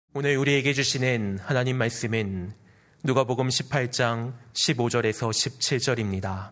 오늘 우리에게 주시는 하나님 말씀은 누가복음 18장 15절에서 17절입니다.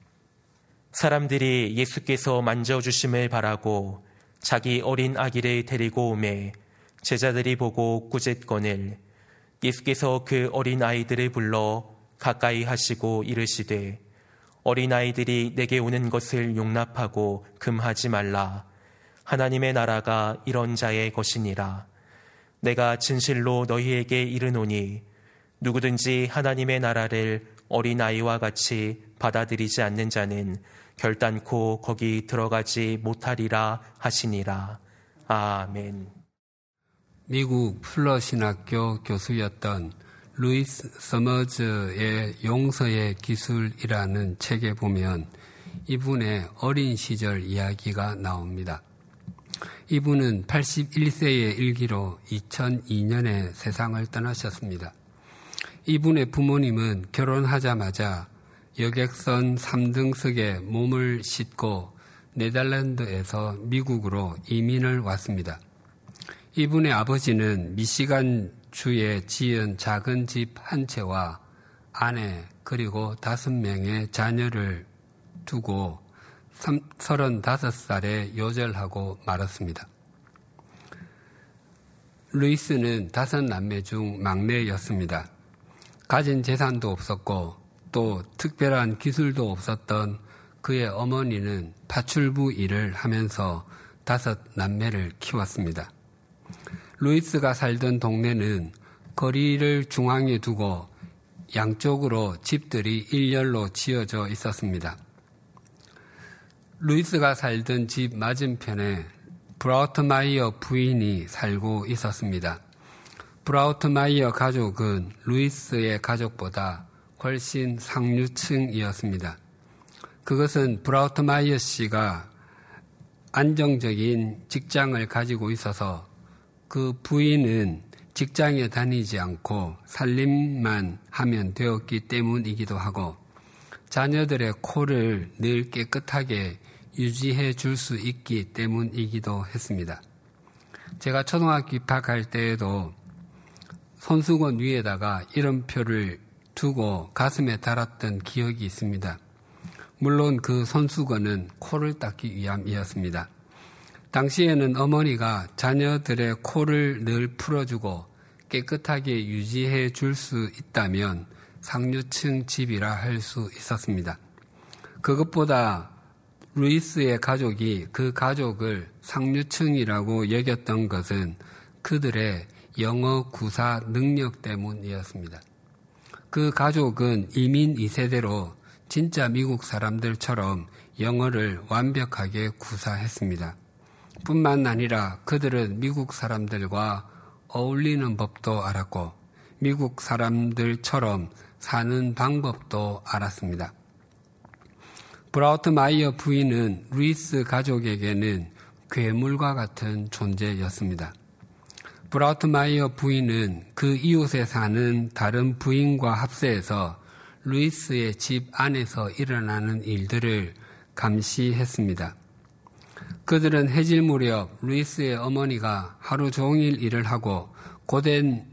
사람들이 예수께서 만져주심을 바라고 자기 어린 아기를 데리고 오매 제자들이 보고 꾸짖거늘 예수께서 그 어린 아이들을 불러 가까이 하시고 이르시되 어린 아이들이 내게 오는 것을 용납하고 금하지 말라. 하나님의 나라가 이런 자의 것이니라. 내가 진실로 너희에게 이르노니 누구든지 하나님의 나라를 어린아이와 같이 받아들이지 않는 자는 결단코 거기 들어가지 못하리라 하시니라. 아멘. 미국 플러 신학교 교수였던 루이스 서머즈의 용서의 기술이라는 책에 보면 이분의 어린 시절 이야기가 나옵니다. 이분은 81세의 일기로 2002년에 세상을 떠나셨습니다. 이분의 부모님은 결혼하자마자 여객선 3등석에 몸을 싣고 네덜란드에서 미국으로 이민을 왔습니다. 이분의 아버지는 미시간주에 지은 작은 집 한 채와 아내 그리고 5명의 자녀를 두고 35살에 요절하고 말았습니다. 루이스는 5남매 중 막내였습니다. 가진 재산도 없었고 또 특별한 기술도 없었던 그의 어머니는 파출부 일을 하면서 5남매를 키웠습니다. 루이스가 살던 동네는 거리를 중앙에 두고 양쪽으로 집들이 일렬로 지어져 있었습니다. 루이스가 살던 집 맞은편에 브라우트마이어 부인이 살고 있었습니다. 브라우트마이어 가족은 루이스의 가족보다 훨씬 상류층이었습니다. 그것은 브라우트마이어 씨가 안정적인 직장을 가지고 있어서 그 부인은 직장에 다니지 않고 살림만 하면 되었기 때문이기도 하고 자녀들의 코를 늘 깨끗하게 유지해 줄 수 있기 때문이기도 했습니다. 제가 초등학교 입학할 때에도 손수건 위에다가 이름표를 두고 가슴에 달았던 기억이 있습니다. 물론 그 손수건은 코를 닦기 위함이었습니다. 당시에는 어머니가 자녀들의 코를 늘 풀어주고 깨끗하게 유지해 줄 수 있다면 상류층 집이라 할 수 있었습니다. 그것보다 루이스의 가족이 그 가족을 상류층이라고 여겼던 것은 그들의 영어 구사 능력 때문이었습니다. 그 가족은 이민 2세대로 진짜 미국 사람들처럼 영어를 완벽하게 구사했습니다. 뿐만 아니라 그들은 미국 사람들과 어울리는 법도 알았고 미국 사람들처럼 사는 방법도 알았습니다. 브라우트마이어 부인은 루이스 가족에게는 괴물과 같은 존재였습니다. 브라우트마이어 부인은 그 이웃에 사는 다른 부인과 합세해서 루이스의 집 안에서 일어나는 일들을 감시했습니다. 그들은 해질 무렵 루이스의 어머니가 하루 종일 일을 하고 고된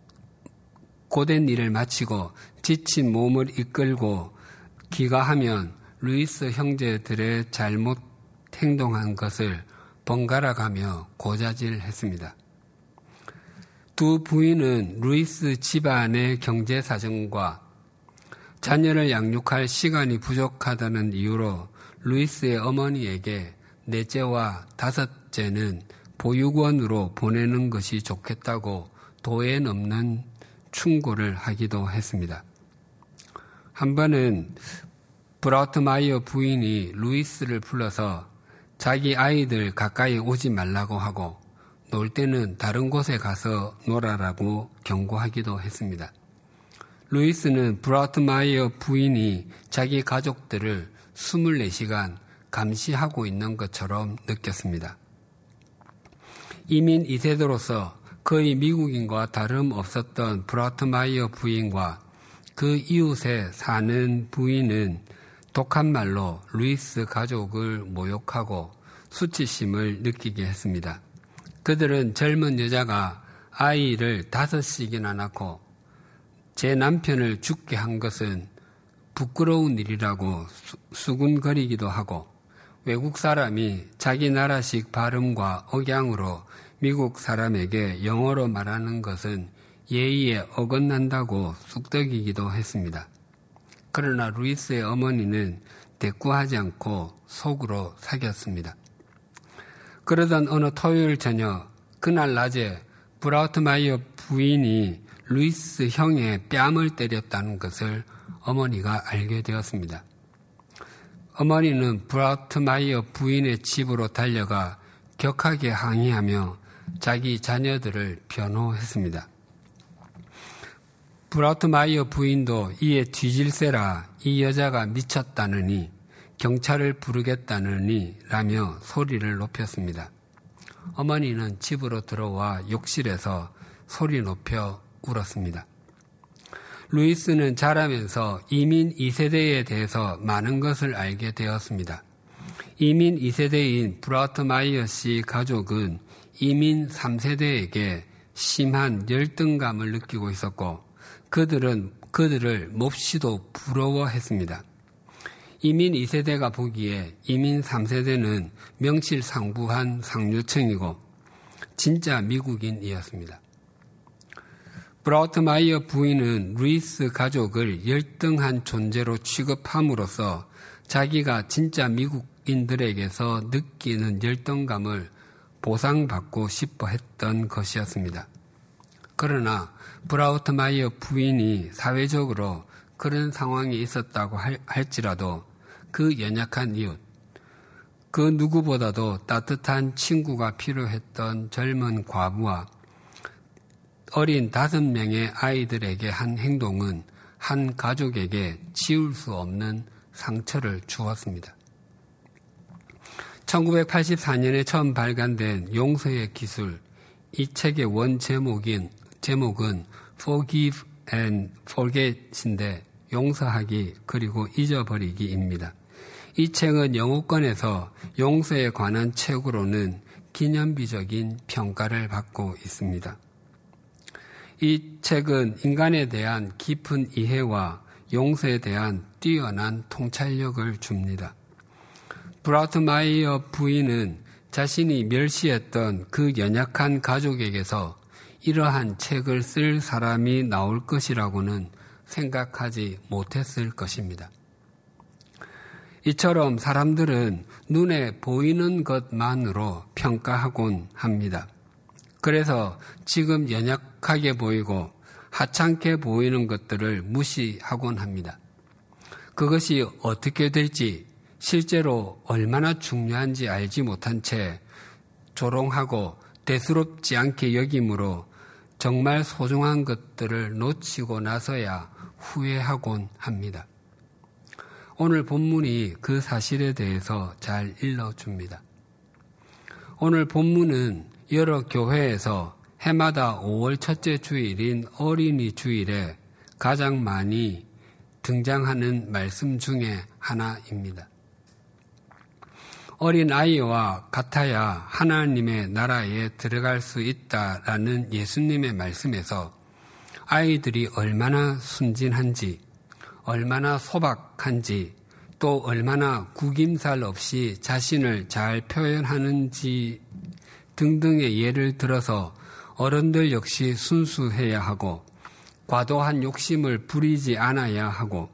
일을 마치고 지친 몸을 이끌고 귀가하면 루이스 형제들의 잘못 행동한 것을 번갈아가며 고자질했습니다. 두 부인은 루이스 집안의 경제 사정과 자녀를 양육할 시간이 부족하다는 이유로 루이스의 어머니에게 넷째와 5째는 보육원으로 보내는 것이 좋겠다고 도에 넘는 충고를 하기도 했습니다. 한 번은 브라우트마이어 부인이 루이스를 불러서 자기 아이들 가까이 오지 말라고 하고 놀 때는 다른 곳에 가서 놀아라고 경고하기도 했습니다. 루이스는 브라우트마이어 부인이 자기 가족들을 24시간 감시하고 있는 것처럼 느꼈습니다. 이민 2세대로서 거의 미국인과 다름없었던 브라우트마이어 부인과 그 이웃에 사는 부인은 독한 말로 루이스 가족을 모욕하고 수치심을 느끼게 했습니다. 그들은 젊은 여자가 아이를 5씩이나 낳고 제 남편을 죽게 한 것은 부끄러운 일이라고 수군거리기도 하고 외국 사람이 자기 나라식 발음과 억양으로 미국 사람에게 영어로 말하는 것은 예의에 어긋난다고 쑥덕이기도 했습니다. 그러나 루이스의 어머니는 대꾸하지 않고 속으로 사귀었습니다. 그러던 어느 토요일 저녁, 그날 낮에 브라우트마이어 부인이 루이스 형의 뺨을 때렸다는 것을 어머니가 알게 되었습니다. 어머니는 브라우트마이어 부인의 집으로 달려가 격하게 항의하며 자기 자녀들을 변호했습니다. 브라우트마이어 부인도 이에 뒤질세라 이 여자가 미쳤다느니 경찰을 부르겠다느니 라며 소리를 높였습니다. 어머니는 집으로 들어와 욕실에서 소리 높여 울었습니다. 루이스는 자라면서 이민 2세대에 대해서 많은 것을 알게 되었습니다. 이민 2세대인 브라우트마이어 씨 가족은 이민 3세대에게 심한 열등감을 느끼고 있었고 그들을 몹시도 부러워했습니다. 이민 2세대가 보기에 이민 3세대는 명실상부한 상류층이고 진짜 미국인이었습니다. 브라우트마이어 부인은 루이스 가족을 열등한 존재로 취급함으로써 자기가 진짜 미국인들에게서 느끼는 열등감을 보상받고 싶어 했던 것이었습니다. 그러나 브라우트마이어 부인이 사회적으로 그런 상황이 있었다고 할지라도 그 연약한 이웃, 그 누구보다도 따뜻한 친구가 필요했던 젊은 과부와 어린 5명의 아이들에게 한 행동은 한 가족에게 지울 수 없는 상처를 주었습니다. 1984년에 처음 발간된 용서의 기술, 이 책의 원 제목은 Forgive and Forget인데 용서하기 그리고 잊어버리기입니다. 이 책은 영어권에서 용서에 관한 책으로는 기념비적인 평가를 받고 있습니다. 이 책은 인간에 대한 깊은 이해와 용서에 대한 뛰어난 통찰력을 줍니다. 브라우트마이어 부인은 자신이 멸시했던 그 연약한 가족에게서 이러한 책을 쓸 사람이 나올 것이라고는 생각하지 못했을 것입니다. 이처럼 사람들은 눈에 보이는 것만으로 평가하곤 합니다. 그래서 지금 연약하게 보이고 하찮게 보이는 것들을 무시하곤 합니다. 그것이 어떻게 될지 실제로 얼마나 중요한지 알지 못한 채 조롱하고 대수롭지 않게 여김으로 정말 소중한 것들을 놓치고 나서야 후회하곤 합니다. 오늘 본문이 그 사실에 대해서 잘 일러줍니다. 오늘 본문은 여러 교회에서 해마다 5월 첫째 주일인 어린이 주일에 가장 많이 등장하는 말씀 중에 하나입니다. 어린 아이와 같아야 하나님의 나라에 들어갈 수 있다라는 예수님의 말씀에서 아이들이 얼마나 순진한지, 얼마나 소박한지, 또 얼마나 구김살 없이 자신을 잘 표현하는지 등등의 예를 들어서 어른들 역시 순수해야 하고 과도한 욕심을 부리지 않아야 하고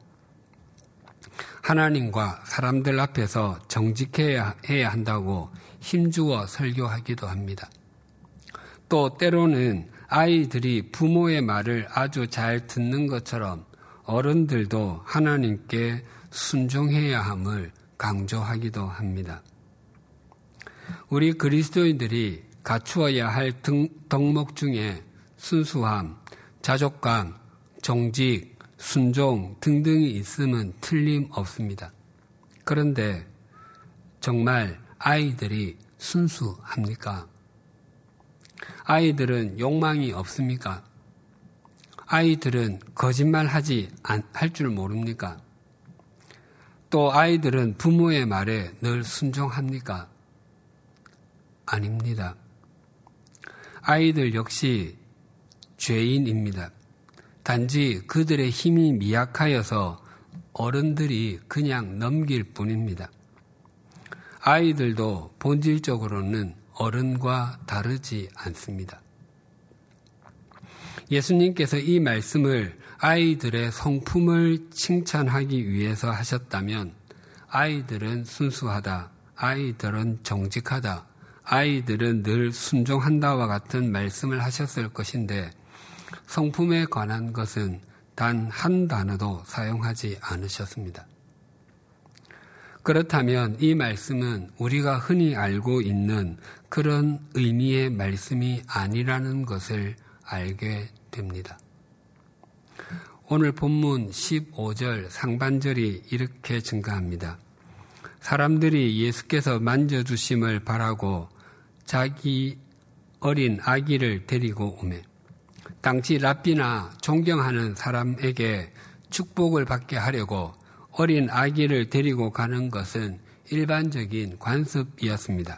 하나님과 사람들 앞에서 정직해야 한다고 힘주어 설교하기도 합니다. 또 때로는 아이들이 부모의 말을 아주 잘 듣는 것처럼 어른들도 하나님께 순종해야 함을 강조하기도 합니다. 우리 그리스도인들이 갖추어야 할 덕목 중에 순수함, 자족감, 정직, 순종 등등이 있음은 틀림없습니다. 그런데 정말 아이들이 순수합니까? 아이들은 욕망이 없습니까? 아이들은 거짓말하지 할 줄 모릅니까? 또 아이들은 부모의 말에 늘 순종합니까? 아닙니다. 아이들 역시 죄인입니다. 단지 그들의 힘이 미약하여서 어른들이 그냥 넘길 뿐입니다. 아이들도 본질적으로는 어른과 다르지 않습니다. 예수님께서 이 말씀을 아이들의 성품을 칭찬하기 위해서 하셨다면 아이들은 순수하다, 아이들은 정직하다, 아이들은 늘 순종한다와 같은 말씀을 하셨을 것인데 성품에 관한 것은 단 한 단어도 사용하지 않으셨습니다. 그렇다면 이 말씀은 우리가 흔히 알고 있는 그런 의미의 말씀이 아니라는 것을 알게 됩니다. 오늘 본문 15절 상반절이 이렇게 증가합니다. 사람들이 예수께서 만져주심을 바라고 자기 어린 아기를 데리고 오매 당시 랍비나 존경하는 사람에게 축복을 받게 하려고 어린 아기를 데리고 가는 것은 일반적인 관습이었습니다.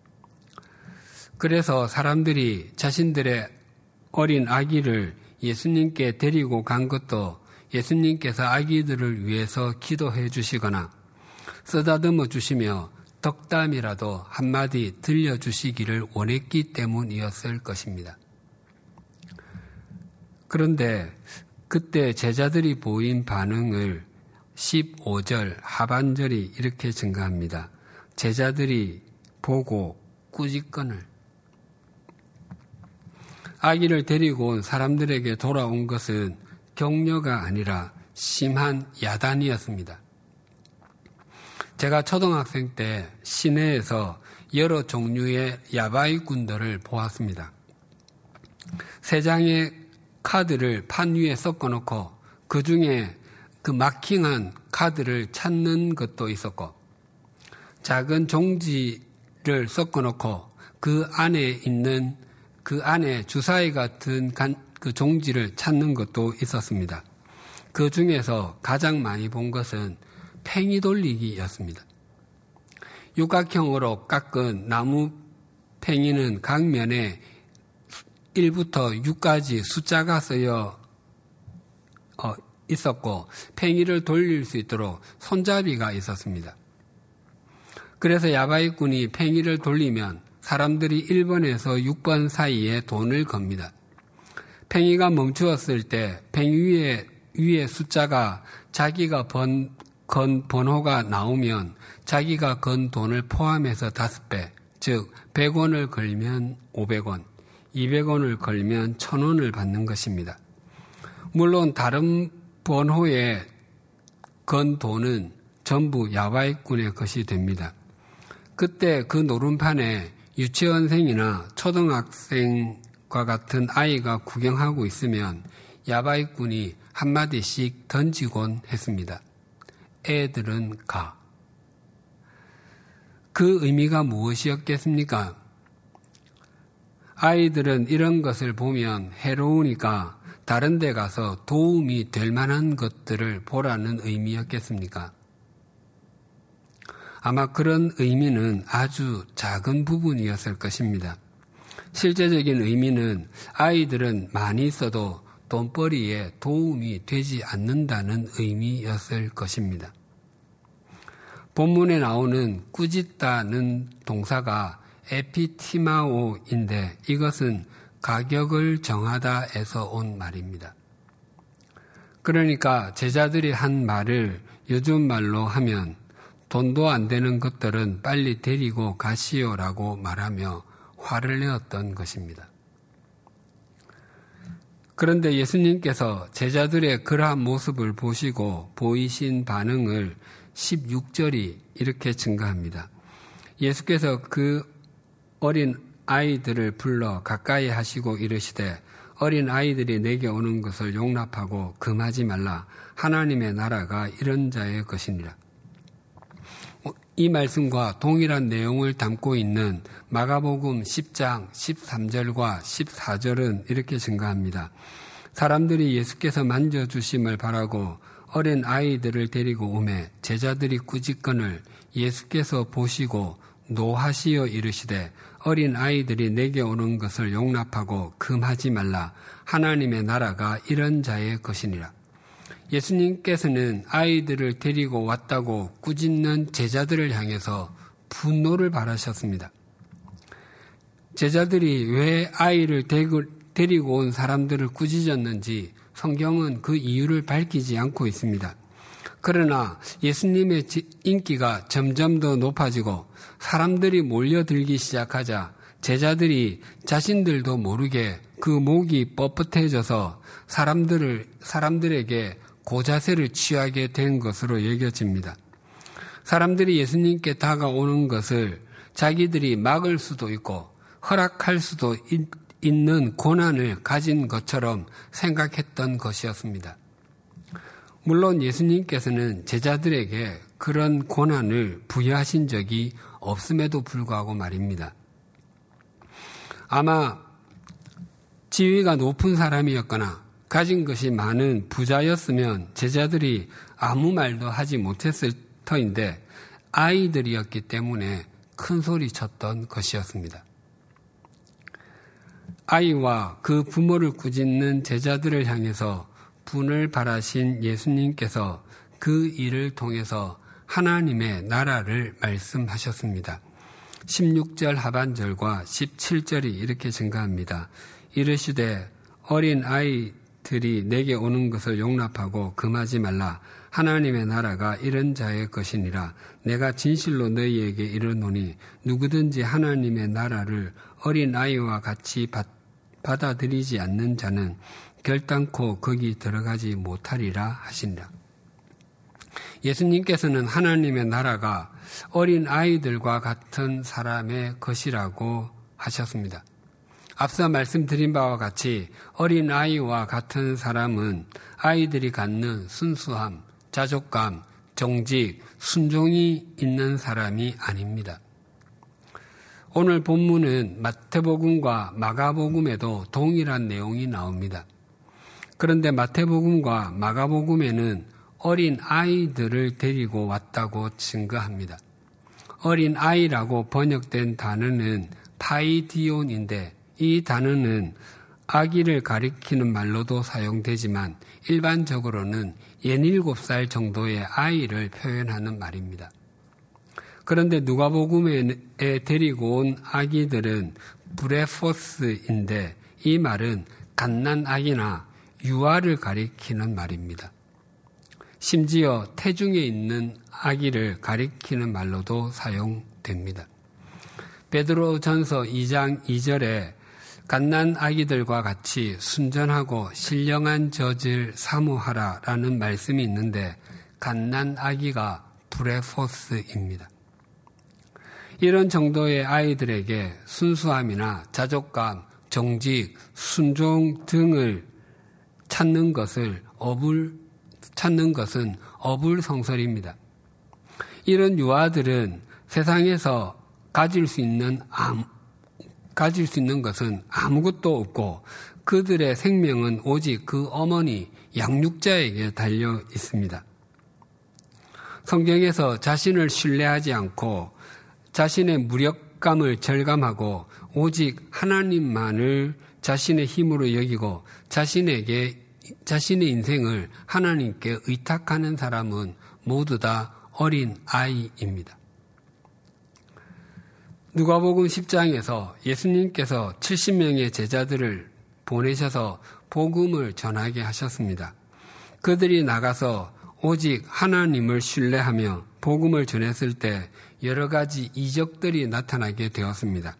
그래서 사람들이 자신들의 어린 아기를 예수님께 데리고 간 것도 예수님께서 아기들을 위해서 기도해 주시거나 쓰다듬어 주시며 덕담이라도 한마디 들려주시기를 원했기 때문이었을 것입니다. 그런데 그때 제자들이 보인 반응을 15절 하반절이 이렇게 증가합니다. 제자들이 보고 꾸짖거늘. 아기를 데리고 온 사람들에게 돌아온 것은 격려가 아니라 심한 야단이었습니다. 제가 초등학생 때 시내에서 여러 종류의 야바이꾼들을 보았습니다. 3장의 카드를 판 위에 섞어놓고 그 중에 그 마킹한 카드를 찾는 것도 있었고 작은 종지를 섞어놓고 그 안에 주사위 같은 그 종지를 찾는 것도 있었습니다. 그 중에서 가장 많이 본 것은 팽이 돌리기였습니다. 육각형으로 깎은 나무 팽이는 각 면에 1부터 6까지 숫자가 쓰여 있었고 팽이를 돌릴 수 있도록 손잡이가 있었습니다. 그래서 야바이꾼이 팽이를 돌리면 사람들이 1번에서 6번 사이에 돈을 겁니다. 팽이가 멈추었을 때 팽이 위에 숫자가 자기가 건 번호가 나오면 자기가 건 돈을 포함해서 5배, 즉 100원을 걸면 500원, 200원을 걸면 1000원을 받는 것입니다. 물론 다른 번호에 건 돈은 전부 야바이꾼의 것이 됩니다. 그때 그 노름판에 유치원생이나 초등학생과 같은 아이가 구경하고 있으면 야바이꾼이 한마디씩 던지곤 했습니다. 애들은 가. 그 의미가 무엇이었겠습니까? 아이들은 이런 것을 보면 해로우니까 다른 데 가서 도움이 될 만한 것들을 보라는 의미였겠습니까? 아마 그런 의미는 아주 작은 부분이었을 것입니다. 실제적인 의미는 아이들은 많이 써도 돈벌이에 도움이 되지 않는다는 의미였을 것입니다. 본문에 나오는 꾸짖다는 동사가 에피티마오인데 이것은 가격을 정하다에서 온 말입니다. 그러니까 제자들이 한 말을 요즘 말로 하면 돈도 안 되는 것들은 빨리 데리고 가시오라고 말하며 화를 내었던 것입니다. 그런데 예수님께서 제자들의 그러한 모습을 보시고 보이신 반응을 16절이 이렇게 증가합니다. 예수께서 그 어린 아이들을 불러 가까이 하시고 이르시되 어린 아이들이 내게 오는 것을 용납하고 금하지 말라. 하나님의 나라가 이런 자의 것이니라. 이 말씀과 동일한 내용을 담고 있는 마가복음 10장 13절과 14절은 이렇게 증가합니다. 사람들이 예수께서 만져주심을 바라고 어린 아이들을 데리고 오매 제자들이 꾸짖거늘 예수께서 보시고 노하시어 이르시되 어린 아이들이 내게 오는 것을 용납하고 금하지 말라. 하나님의 나라가 이런 자의 것이니라. 예수님께서는 아이들을 데리고 왔다고 꾸짖는 제자들을 향해서 분노를 발하셨습니다. 제자들이 왜 아이를 데리고 온 사람들을 꾸짖었는지 성경은 그 이유를 밝히지 않고 있습니다. 그러나 예수님의 인기가 점점 더 높아지고 사람들이 몰려들기 시작하자 제자들이 자신들도 모르게 그 목이 뻣뻣해져서 사람들에게 고자세를 취하게 된 것으로 여겨집니다. 사람들이 예수님께 다가오는 것을 자기들이 막을 수도 있고 허락할 수도 있는 권한을 가진 것처럼 생각했던 것이었습니다. 물론 예수님께서는 제자들에게 그런 권한을 부여하신 적이 없음에도 불구하고 말입니다. 아마 지위가 높은 사람이었거나 가진 것이 많은 부자였으면 제자들이 아무 말도 하지 못했을 터인데 아이들이었기 때문에 큰 소리 쳤던 것이었습니다. 아이와 그 부모를 꾸짖는 제자들을 향해서 분을 발하신 예수님께서 그 일을 통해서 하나님의 나라를 말씀하셨습니다. 16절 하반절과 17절이 이렇게 증가합니다. 이르시되 어린 아이들이 내게 오는 것을 용납하고 금하지 말라. 하나님의 나라가 이런 자의 것이니라. 내가 진실로 너희에게 이르노니 누구든지 하나님의 나라를 어린 아이와 같이 받아들이지 않는 자는 결단코 거기 들어가지 못하리라 하시니라. 예수님께서는 하나님의 나라가 어린 아이들과 같은 사람의 것이라고 하셨습니다. 앞서 말씀드린 바와 같이 어린 아이와 같은 사람은 아이들이 갖는 순수함, 자족감, 정직, 순종이 있는 사람이 아닙니다. 오늘 본문은 마태복음과 마가복음에도 동일한 내용이 나옵니다. 그런데 마태복음과 마가복음에는 어린 아이들을 데리고 왔다고 증거합니다. 어린 아이라고 번역된 단어는 파이디온인데 이 단어는 아기를 가리키는 말로도 사용되지만 일반적으로는 17살 정도의 아이를 표현하는 말입니다. 그런데 누가복음에 데리고 온 아기들은 브레포스인데 이 말은 갓난아기나 유아를 가리키는 말입니다. 심지어 태중에 있는 아기를 가리키는 말로도 사용됩니다. 베드로전서 2장 2절에 갓난아기들과 같이 순전하고 신령한 젖을 사모하라라는 말씀이 있는데 갓난아기가 브레포스입니다. 이런 정도의 아이들에게 순수함이나 자족감, 정직, 순종 등을 찾는 것은 어불성설입니다. 이런 유아들은 세상에서 가질 수 있는 것은 아무것도 없고 그들의 생명은 오직 그 어머니 양육자에게 달려 있습니다. 성경에서 자신을 신뢰하지 않고 자신의 무력감을 절감하고 오직 하나님만을 자신의 힘으로 여기고 자신의 인생을 하나님께 의탁하는 사람은 모두 다 어린 아이입니다. 누가복음 10장에서 예수님께서 70명의 제자들을 보내셔서 복음을 전하게 하셨습니다. 그들이 나가서 오직 하나님을 신뢰하며 복음을 전했을 때 여러 가지 이적들이 나타나게 되었습니다.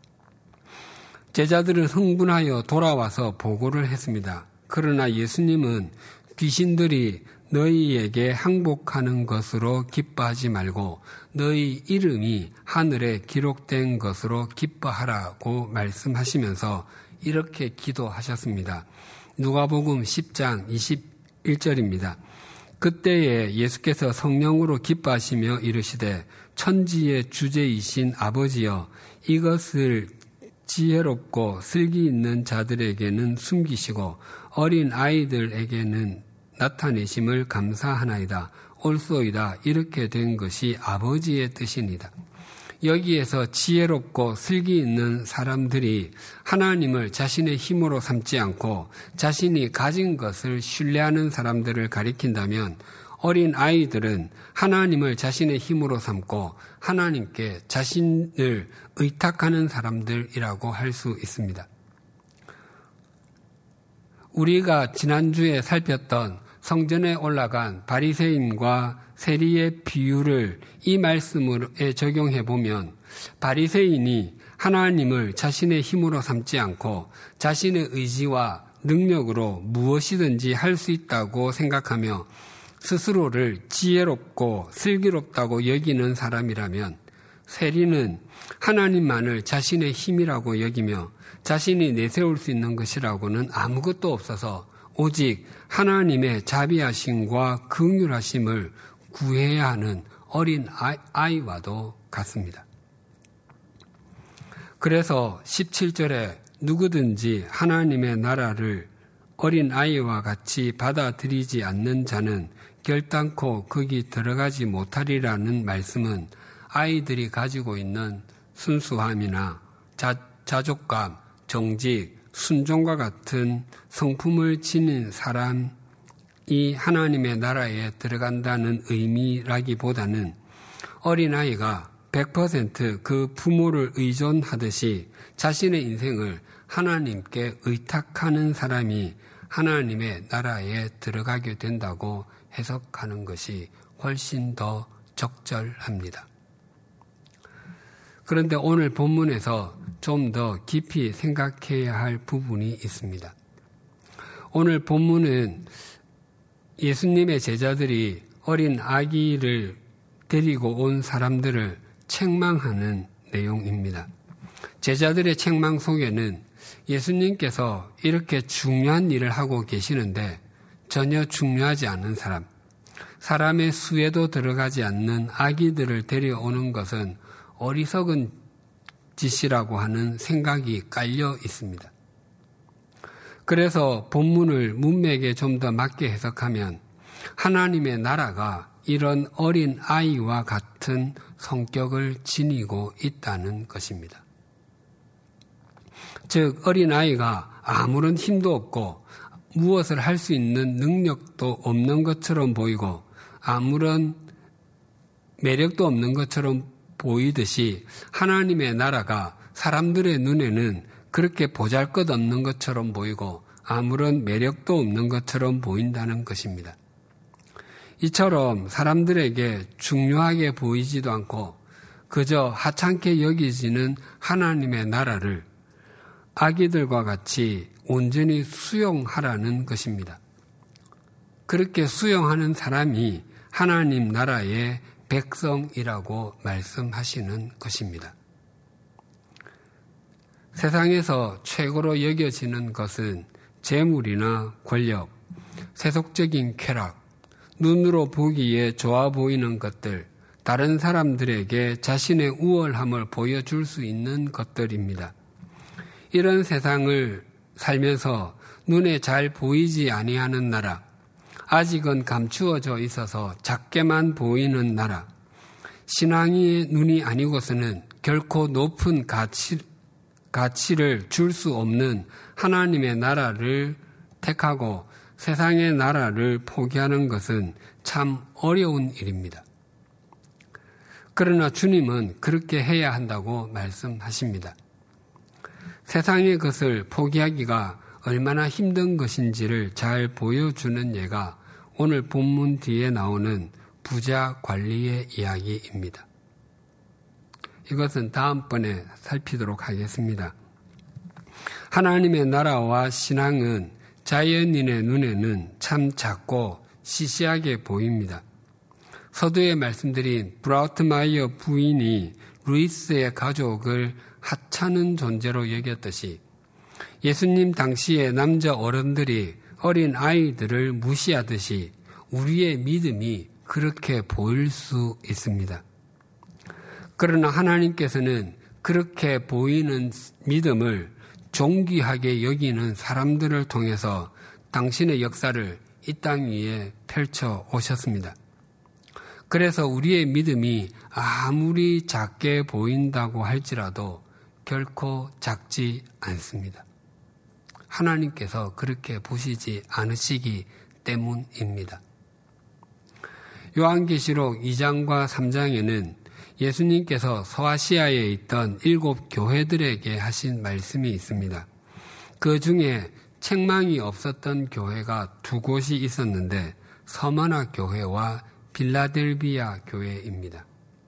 제자들은 흥분하여 돌아와서 보고를 했습니다. 그러나 예수님은 귀신들이 너희에게 항복하는 것으로 기뻐하지 말고 너희 이름이 하늘에 기록된 것으로 기뻐하라고 말씀하시면서 이렇게 기도하셨습니다. 누가복음 10장 21절입니다. 그때에 예수께서 성령으로 기뻐하시며 이르시되 천지의 주제이신 아버지여 이것을 지혜롭고 슬기 있는 자들에게는 숨기시고 어린 아이들에게는 나타내심을 감사하나이다. 옳소이다. 이렇게 된 것이 아버지의 뜻이니다. 여기에서 지혜롭고 슬기 있는 사람들이 하나님을 자신의 힘으로 삼지 않고 자신이 가진 것을 신뢰하는 사람들을 가리킨다면 어린 아이들은 하나님을 자신의 힘으로 삼고 하나님께 자신을 의탁하는 사람들이라고 할 수 있습니다. 우리가 지난주에 살폈던 성전에 올라간 바리새인과 세리의 비유를 이 말씀에 적용해 보면 바리새인이 하나님을 자신의 힘으로 삼지 않고 자신의 의지와 능력으로 무엇이든지 할 수 있다고 생각하며 스스로를 지혜롭고 슬기롭다고 여기는 사람이라면 세리는 하나님만을 자신의 힘이라고 여기며 자신이 내세울 수 있는 것이라고는 아무것도 없어서 오직 하나님의 자비하심과 긍휼하심을 구해야 하는 어린 아이와도 같습니다. 그래서 17절에 누구든지 하나님의 나라를 어린 아이와 같이 받아들이지 않는 자는 결단코 거기 들어가지 못하리라는 말씀은 아이들이 가지고 있는 순수함이나 자족감, 정직, 순종과 같은 성품을 지닌 사람이 하나님의 나라에 들어간다는 의미라기보다는 어린아이가 100% 그 부모를 의존하듯이 자신의 인생을 하나님께 의탁하는 사람이 하나님의 나라에 들어가게 된다고 해석하는 것이 훨씬 더 적절합니다. 그런데 오늘 본문에서 좀 더 깊이 생각해야 할 부분이 있습니다. 오늘 본문은 예수님의 제자들이 어린 아기를 데리고 온 사람들을 책망하는 내용입니다. 제자들의 책망 속에는 예수님께서 이렇게 중요한 일을 하고 계시는데 전혀 중요하지 않은 사람, 사람의 수에도 들어가지 않는 아기들을 데려오는 것은 어리석은 짓이라고 하는 생각이 깔려 있습니다. 그래서 본문을 문맥에 좀 더 맞게 해석하면 하나님의 나라가 이런 어린 아이와 같은 성격을 지니고 있다는 것입니다. 즉 어린 아이가 아무런 힘도 없고 무엇을 할 수 있는 능력도 없는 것처럼 보이고 아무런 매력도 없는 것처럼 보이듯이 하나님의 나라가 사람들의 눈에는 그렇게 보잘것없는 것처럼 보이고 아무런 매력도 없는 것처럼 보인다는 것입니다. 이처럼 사람들에게 중요하게 보이지도 않고 그저 하찮게 여기지는 하나님의 나라를 아기들과 같이 온전히 수용하라는 것입니다. 그렇게 수용하는 사람이 하나님 나라의 백성이라고 말씀하시는 것입니다. 세상에서 최고로 여겨지는 것은 재물이나 권력, 세속적인 쾌락, 눈으로 보기에 좋아 보이는 것들, 다른 사람들에게 자신의 우월함을 보여줄 수 있는 것들입니다. 이런 세상을 살면서 눈에 잘 보이지 아니하는 나라, 아직은 감추어져 있어서 작게만 보이는 나라, 신앙의 눈이 아니고서는 결코 높은 가치를 줄 수 없는 하나님의 나라를 택하고 세상의 나라를 포기하는 것은 참 어려운 일입니다. 그러나 주님은 그렇게 해야 한다고 말씀하십니다. 세상의 것을 포기하기가 얼마나 힘든 것인지를 잘 보여주는 예가 오늘 본문 뒤에 나오는 부자 관리의 이야기입니다. 이것은 다음번에 살피도록 하겠습니다. 하나님의 나라와 신앙은 자연인의 눈에는 참 작고 시시하게 보입니다. 서두에 말씀드린 브라우트마이어 부인이 루이스의 가족을 하찮은 존재로 여겼듯이 예수님 당시의 남자 어른들이 어린 아이들을 무시하듯이 우리의 믿음이 그렇게 보일 수 있습니다. 그러나 하나님께서는 그렇게 보이는 믿음을 존귀하게 여기는 사람들을 통해서 당신의 역사를 이 땅 위에 펼쳐 오셨습니다. 그래서 우리의 믿음이 아무리 작게 보인다고 할지라도 결코 작지 않습니다. 하나님께서 그렇게 보시지 않으시기 때문입니다. 요한계시록 2장과 3장에는 예수님께서 서아시아에 있던 7 교회들에게 하신 말씀이 있습니다. 그 중에 책망이 없었던 교회가 2곳이 있었는데 서머나 교회와 빌라델비아 교회입니다.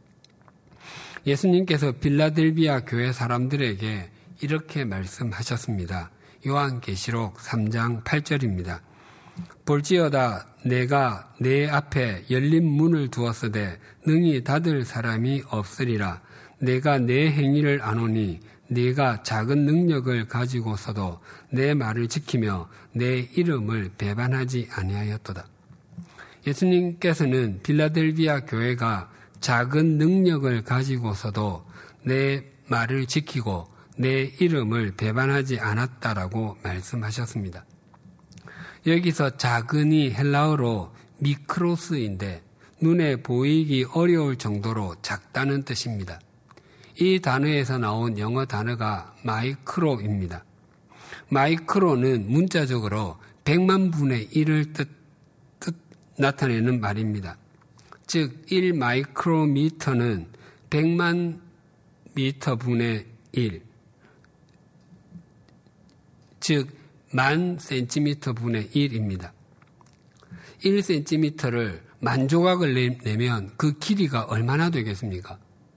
예수님께서 빌라델비아 교회 사람들에게 이렇게 말씀하셨습니다. 요한계시록 3장 8절입니다. 볼지어다 내가 내 앞에 열린 문을 두었으되 능히 닫을 사람이 없으리라. 내가 내 행위를 아노니 네가 작은 능력을 가지고서도 내 말을 지키며 내 이름을 배반하지 아니하였도다. 예수님께서는 빌라델비아 교회가 작은 능력을 가지고서도 내 말을 지키고 내 이름을 배반하지 않았다라고 말씀하셨습니다. 여기서 작은이 헬라어로 미크로스인데 눈에 보이기 어려울 정도로 작다는 뜻입니다. 이 단어에서 나온 영어 단어가 마이크로입니다. 마이크로는 문자적으로 100만 분의 1을 나타내는 말입니다. 즉 1마이크로미터는 100만 미터 분의 1, 즉 10,000cm 분의 1입니다. 1cm를 10,000조각을 내면 그 길이가 얼마나 되겠습니까?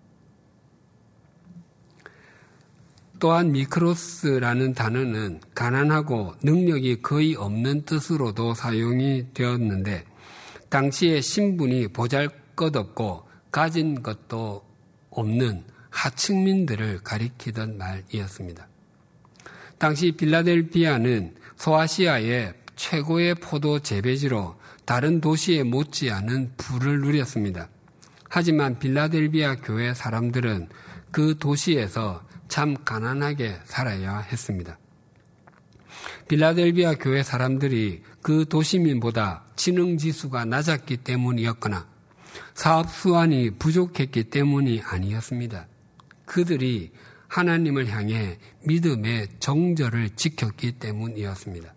또한 미크로스라는 단어는 가난하고 능력이 거의 없는 뜻으로도 사용이 되었는데 당시의 신분이 보잘것없고 가진 것도 없는 하층민들을 가리키던 말이었습니다. 당시 빌라델비아는 소아시아의 최고의 포도 재배지로 다른 도시에 못지않은 부를 누렸습니다. 하지만 빌라델비아 교회 사람들은 그 도시에서 참 가난하게 살아야 했습니다. 빌라델비아 교회 사람들이 그 도시민보다 지능지수가 낮았기 때문이었거나 사업 수완이 부족했기 때문이 아니었습니다. 그들이 하나님을 향해 믿음의 정절을 지켰기 때문이었습니다.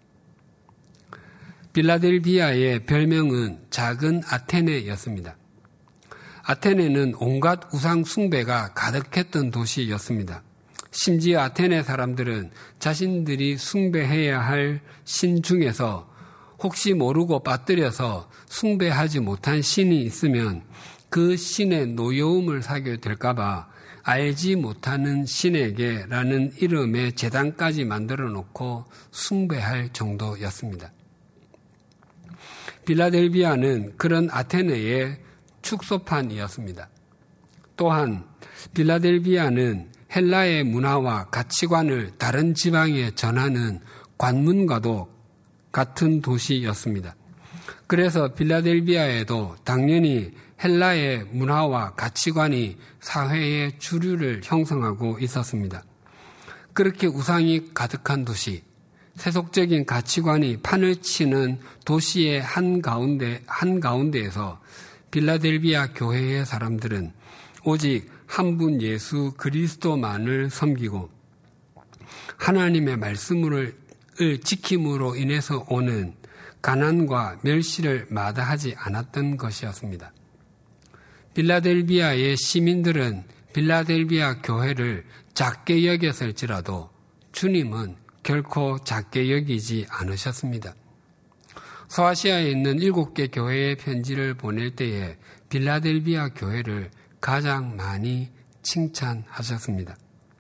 빌라델비아의 별명은 작은 아테네였습니다. 아테네는 온갖 우상 숭배가 가득했던 도시였습니다. 심지어 아테네 사람들은 자신들이 숭배해야 할 신 중에서 혹시 모르고 빠뜨려서 숭배하지 못한 신이 있으면 그 신의 노여움을 사게 될까봐 알지 못하는 신에게라는 이름의 제단까지 만들어 놓고 숭배할 정도였습니다. 빌라델비아는 그런 아테네의 축소판이었습니다. 또한 빌라델비아는 헬라의 문화와 가치관을 다른 지방에 전하는 관문과도 같은 도시였습니다. 그래서 빌라델비아에도 당연히 헬라의 문화와 가치관이 사회의 주류를 형성하고 있었습니다. 그렇게 우상이 가득한 도시, 세속적인 가치관이 판을 치는 도시의 한가운데에서 빌라델비아 교회의 사람들은 오직 한 분 예수 그리스도만을 섬기고 하나님의 말씀을 지킴으로 인해서 오는 가난과 멸시를 마다하지 않았던 것이었습니다. 빌라델비아의 시민들은 빌라델비아 교회를 작게 여겼을지라도 주님은 결코 작게 여기지 않으셨습니다. 소아시아에 있는 7개 교회의 편지를 보낼 때에 빌라델비아 교회를 가장 많이 칭찬하셨습니다.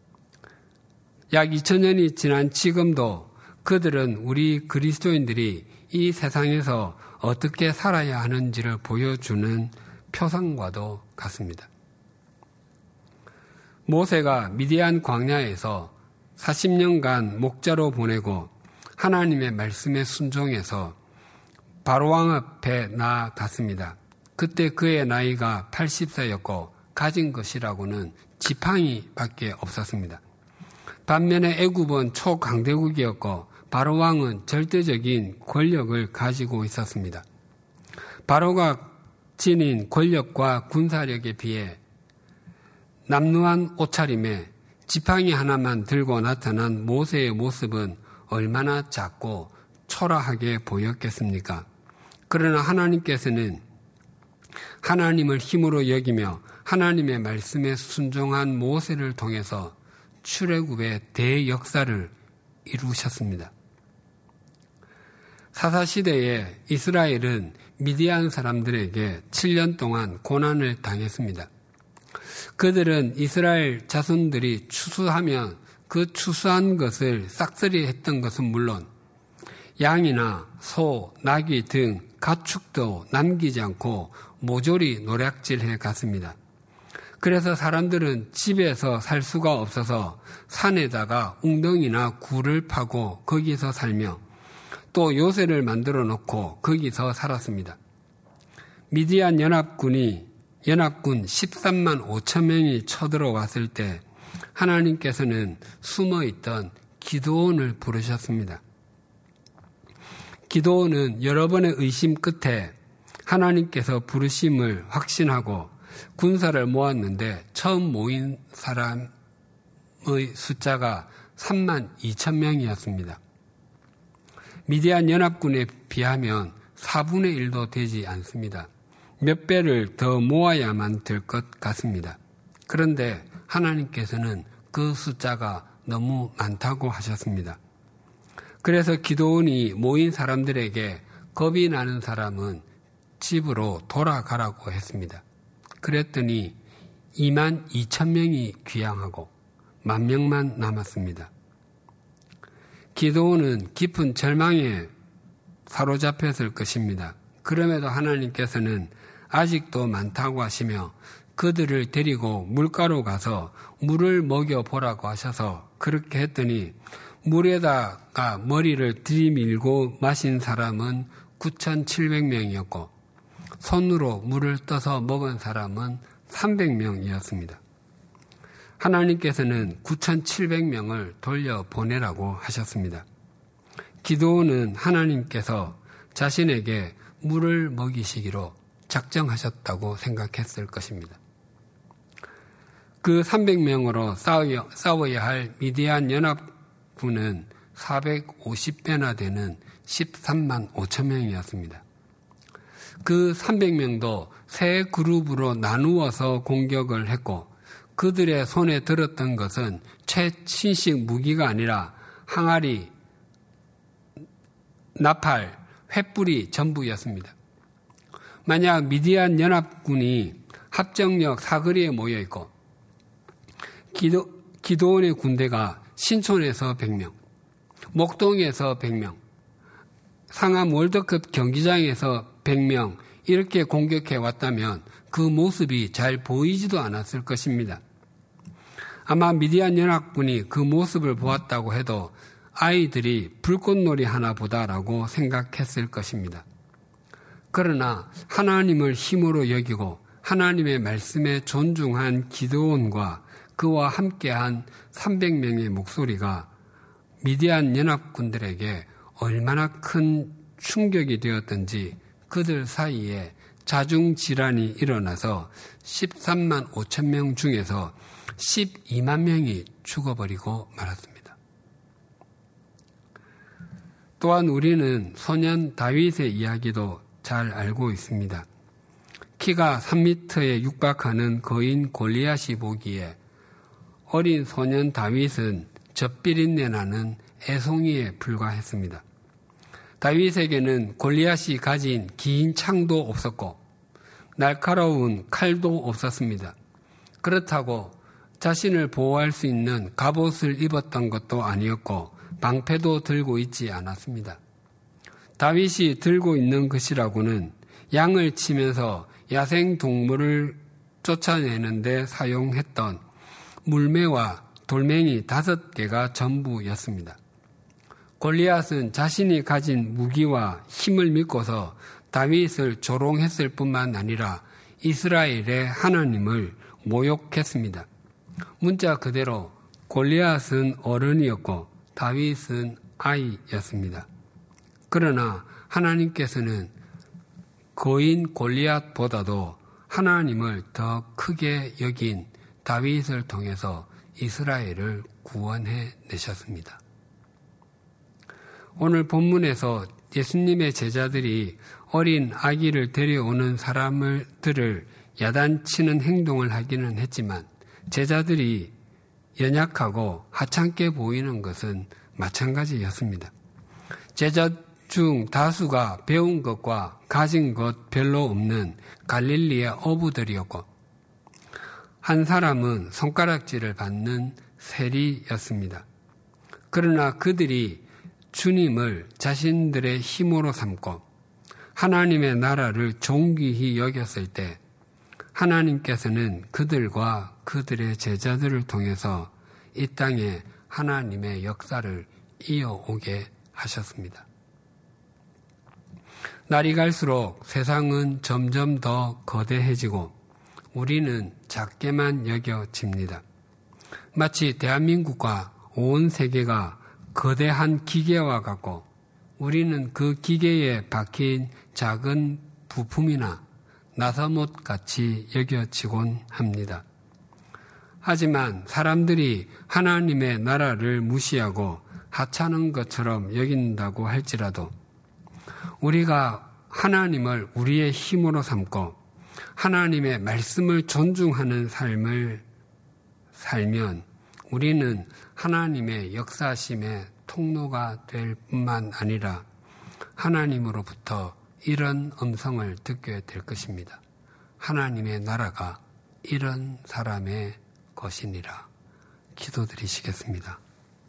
약 2000년이 지난 지금도 그들은 우리 그리스도인들이 이 세상에서 어떻게 살아야 하는지를 보여주는 표상과도 같습니다. 모세가 미디안 광야에서 40년간 목자로 보내고 하나님의 말씀에 순종해서 바로왕 앞에 나아갔습니다. 그때 그의 나이가 80세였고 가진 것이라고는 지팡이밖에 없었습니다. 반면에 애굽은 초강대국이었고 바로왕은 절대적인 권력을 가지고 있었습니다. 바로가 지닌 권력과 군사력에 비해 남루한 옷차림에 지팡이 하나만 들고 나타난 모세의 모습은 얼마나 작고 초라하게 보였겠습니까? 그러나 하나님께서는 하나님을 힘으로 여기며 하나님의 말씀에 순종한 모세를 통해서 출애굽의 대역사를 이루셨습니다. 사사시대에 이스라엘은 미디안 사람들에게 7년 동안 고난을 당했습니다. 그들은 이스라엘 자손들이 추수하면 그 추수한 것을 싹쓸이 했던 것은 물론 양이나 소, 나귀 등 가축도 남기지 않고 모조리 노략질해 갔습니다. 그래서 사람들은 집에서 살 수가 없어서 산에다가 웅덩이나 굴을 파고 거기서 살며 또 요새를 만들어 놓고 거기서 살았습니다. 미디안 연합군 13만 5천 명이 쳐들어왔을 때 하나님께서는 숨어있던 기드온을 부르셨습니다. 기드온은 여러 번의 의심 끝에 하나님께서 부르심을 확신하고 군사를 모았는데 처음 모인 사람의 숫자가 3만 2천 명이었습니다. 미디안 연합군에 비하면 4분의 1도 되지 않습니다. 몇 배를 더 모아야만 될 것 같습니다. 그런데 하나님께서는 그 숫자가 너무 많다고 하셨습니다. 그래서 기드온이 모인 사람들에게 겁이 나는 사람은 집으로 돌아가라고 했습니다. 그랬더니 2만 2천 명이 귀향하고 10,000명만 남았습니다. 기드온은 깊은 절망에 사로잡혔을 것입니다. 그럼에도 하나님께서는 아직도 많다고 하시며 그들을 데리고 물가로 가서 물을 먹여보라고 하셔서 그렇게 했더니 물에다가 머리를 들이밀고 마신 사람은 9,700명이었고 손으로 물을 떠서 먹은 사람은 300명이었습니다. 하나님께서는 9,700명을 돌려보내라고 하셨습니다. 기드온은 하나님께서 자신에게 물을 먹이시기로 작정하셨다고 생각했을 것입니다. 그 300명으로 싸워야 할 미디안 연합군은 450배나 되는 13만 5천 명이었습니다. 그 300명도 세 그룹으로 나누어서 공격을 했고 그들의 손에 들었던 것은 최신식 무기가 아니라 항아리, 나팔, 횃불이 전부였습니다. 만약 미디안 연합군이 합정역 사거리에 모여 있고 기드온의 군대가 신촌에서 100명, 목동에서 100명, 상암 월드컵 경기장에서 100명 이렇게 공격해 왔다면 그 모습이 잘 보이지도 않았을 것입니다. 아마 미디안 연합군이 그 모습을 보았다고 해도 아이들이 불꽃놀이 하나 보다라고 생각했을 것입니다. 그러나 하나님을 힘으로 여기고 하나님의 말씀에 존중한 기드온과 그와 함께한 300명의 목소리가 미디안 연합군들에게 얼마나 큰 충격이 되었던지 그들 사이에 자중질환이 일어나서 13만 5천 명 중에서 12만 명이 죽어버리고 말았습니다. 또한 우리는 소년 다윗의 이야기도 잘 알고 있습니다. 키가 3m에 육박하는 거인 골리앗이 보기에 어린 소년 다윗은 젖비린내 나는 애송이에 불과했습니다. 다윗에게는 골리앗이 가진 긴 창도 없었고 날카로운 칼도 없었습니다. 그렇다고 자신을 보호할 수 있는 갑옷을 입었던 것도 아니었고 방패도 들고 있지 않았습니다. 다윗이 들고 있는 것이라고는 양을 치면서 야생 동물을 쫓아내는 데 사용했던 물매와 돌멩이 5개가 전부였습니다. 골리앗은 자신이 가진 무기와 힘을 믿고서 다윗을 조롱했을 뿐만 아니라 이스라엘의 하나님을 모욕했습니다. 문자 그대로 골리앗은 어른이었고 다윗은 아이였습니다. 그러나 하나님께서는 거인 골리앗보다도 하나님을 더 크게 여긴 다윗을 통해서 이스라엘을 구원해 내셨습니다. 오늘 본문에서 예수님의 제자들이 어린 아기를 데려오는 사람들을 야단치는 행동을 하기는 했지만 제자들이 연약하고 하찮게 보이는 것은 마찬가지였습니다. 제자 중 다수가 배운 것과 가진 것 별로 없는 갈릴리의 어부들이었고 한 사람은 손가락질을 받는 세리였습니다. 그러나 그들이 주님을 자신들의 힘으로 삼고 하나님의 나라를 존귀히 여겼을 때 하나님께서는 그들과 그들의 제자들을 통해서 이 땅에 하나님의 역사를 이어오게 하셨습니다. 날이 갈수록 세상은 점점 더 거대해지고 우리는 작게만 여겨집니다. 마치 대한민국과 온 세계가 거대한 기계와 같고 우리는 그 기계에 박힌 작은 부품이나 나사못 같이 여겨지곤 합니다. 하지만 사람들이 하나님의 나라를 무시하고 하찮은 것처럼 여긴다고 할지라도 우리가 하나님을 우리의 힘으로 삼고 하나님의 말씀을 존중하는 삶을 살면 우리는 하나님의 역사심의 통로가 될 뿐만 아니라 하나님으로부터 이런 음성을 듣게 될 것입니다. 하나님의 나라가 이런 사람의 것이니라. 기도드리시겠습니다.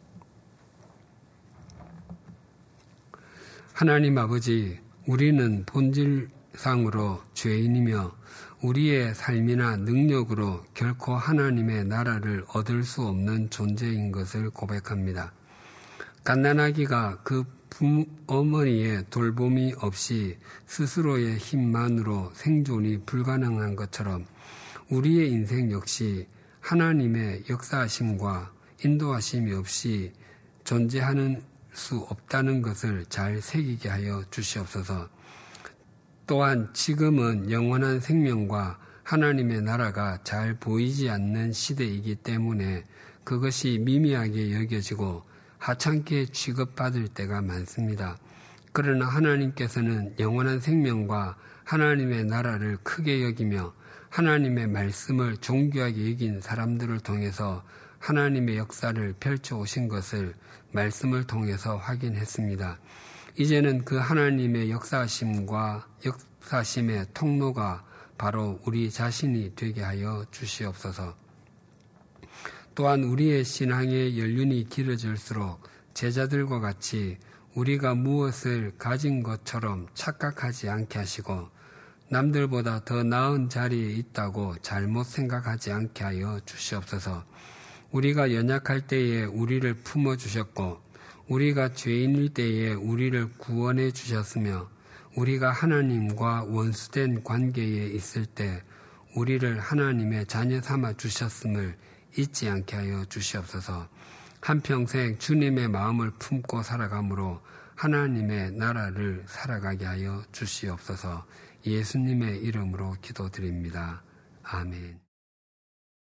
하나님 아버지, 우리는 본질상으로 죄인이며 우리의 삶이나 능력으로 결코 하나님의 나라를 얻을 수 없는 존재인 것을 고백합니다. 갓난아기가 그 어머니의 돌봄이 없이 스스로의 힘만으로 생존이 불가능한 것처럼 우리의 인생 역시 하나님의 역사하심과 인도하심이 없이 존재하는 수 없다는 것을 잘 새기게 하여 주시옵소서. 또한 지금은 영원한 생명과 하나님의 나라가 잘 보이지 않는 시대이기 때문에 그것이 미미하게 여겨지고 하찮게 취급받을 때가 많습니다. 그러나 하나님께서는 영원한 생명과 하나님의 나라를 크게 여기며 하나님의 말씀을 존귀하게 여긴 사람들을 통해서 하나님의 역사를 펼쳐오신 것을 말씀을 통해서 확인했습니다. 이제는 그 하나님의 역사심과 역사심의 통로가 바로 우리 자신이 되게 하여 주시옵소서. 또한 우리의 신앙의 연륜이 길어질수록 제자들과 같이 우리가 무엇을 가진 것처럼 착각하지 않게 하시고 남들보다 더 나은 자리에 있다고 잘못 생각하지 않게 하여 주시옵소서. 우리가 연약할 때에 우리를 품어주셨고 우리가 죄인일 때에 우리를 구원해 주셨으며 우리가 하나님과 원수된 관계에 있을 때 우리를 하나님의 자녀 삼아 주셨음을 잊지 않게 하여 주시옵소서. 한평생 주님의 마음을 품고 살아감으로 하나님의 나라를 살아가게 하여 주시옵소서. 예수님의 이름으로 기도드립니다. 아멘.